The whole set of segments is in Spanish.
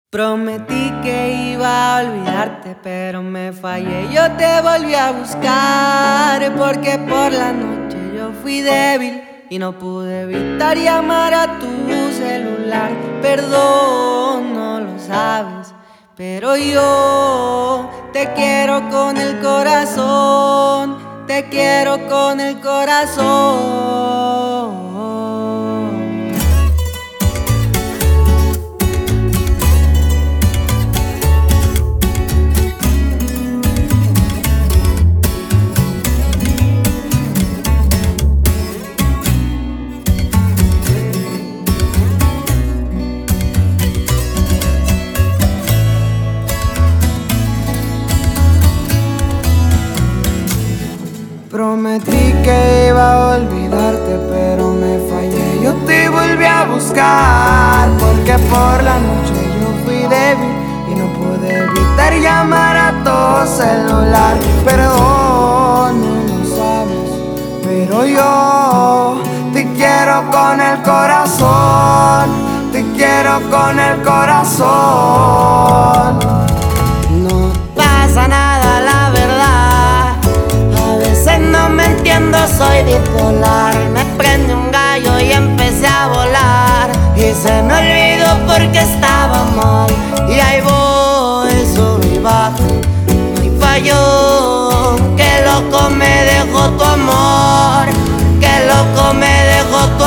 Prometí que iba a olvidarte, pero me fallé. Yo te volví a buscar porque por la noche yo fui débil y no pude evitar llamar a tu celular. Perdón, no lo sabes, pero yo te quiero con el corazón, te quiero con el corazón. Prometí que iba a olvidarte, pero me fallé. Yo te volví a buscar porque por la noche yo fui débil y no pude evitar llamar a tu celular. Perdón, no lo sabes, pero yo te quiero con el corazón, te quiero con el corazón. No pasa nada, la verdad. A veces no me entiendo, soy bipolar. Me prende un gallo y empecé a volar. Y se me olvidó porque estaba mal. Y ahí voy, sub y bajo, no hay fallo. Qué loco me dejó tu amor, qué loco me dejó tu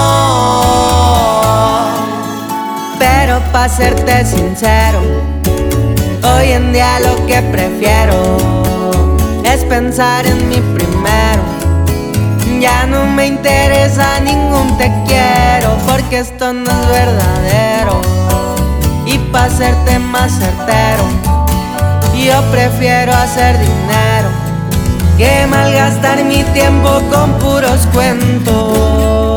amor. Pero pa' serte sincero, hoy en día lo que prefiero es pensar en mi primero. Ya no me interesa ningún te quiero, porque esto no es verdadero. Y pa' serte más certero, yo prefiero hacer dinero que malgastar mi tiempo con puros cuentos.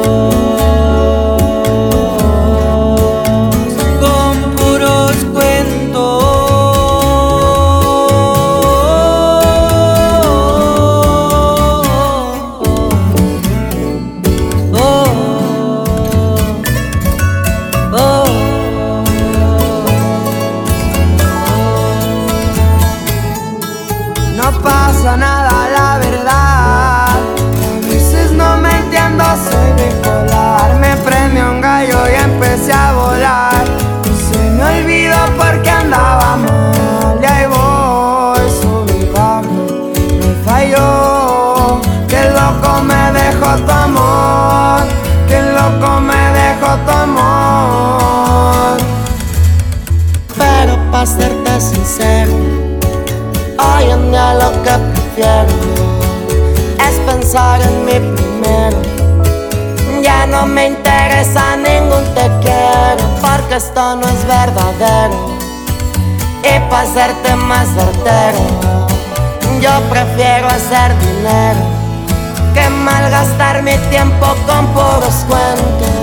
No pasa nada, la verdad. A veces no me entiendo, soy bipolar. Me prende un gallo y empecé a volar. Y se me olvidó porque andaba mal. Y ahí voy, subí y bajo, me falló. Qué loco me dejó tu amor, qué loco me dejó tu amor. Pero pa' serte sincero, hoy en día lo que prefiero es pensar en mi primero. Ya no me interesa ningún te quiero, porque esto no es verdadero. Y para serte más certero, yo prefiero hacer dinero que malgastar mi tiempo con puros cuentos.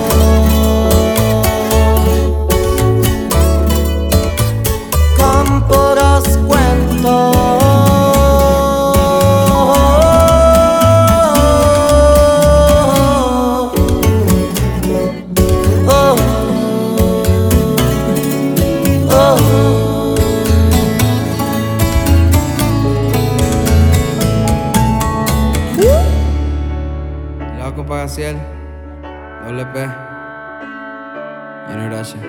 Con puros cuentos. Loco Pagaciel, doble P, Junior H.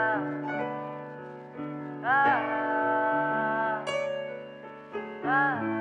Ah.